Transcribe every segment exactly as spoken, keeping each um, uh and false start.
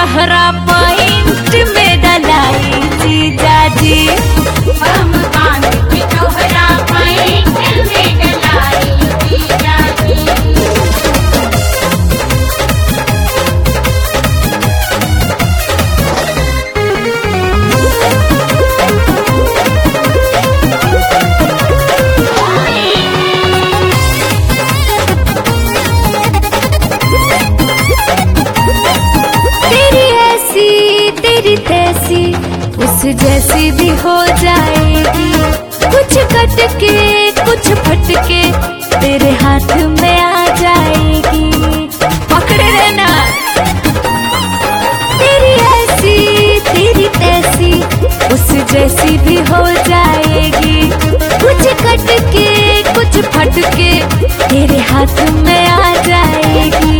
तहरा पॉइंट में डलाई जीजा जी। बम बांध के तोहरा पॉइंट में डलाई जीजा जी। तेरी ऐसी तेरी तैसी उस जैसी भी हो जाएगी, कुछ कट के कुछ फट के तेरे हाथ में आ जाएगी, पकड़े रहना। तेरी ऐसी तेरी तैसी उस जैसी भी हो जाएगी, कुछ कट के कुछ फट के तेरे हाथ में आ जाएगी।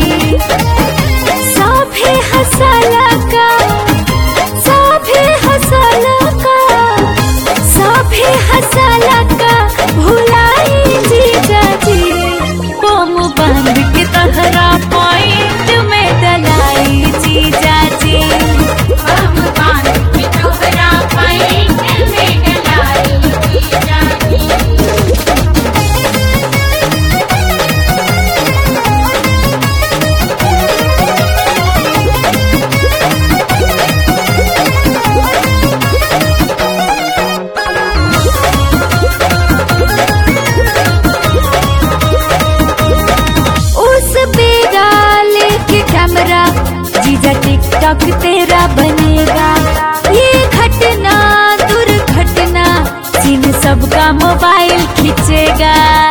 सभी हसाला का सभी हसाला का सभी हसाला का भुलाई जीजा जी। बम बंद के तहरा पॉइंट में डलाई जीजा जी। बम बांध के तोहरा पॉइंट में डलाई जीजा जी। उस बेगा लेके कैमरा जीजा टिकटॉक तेरा बनेगा। ये घटना दुर्घटना सीन सबका मोबाइल खींचेगा।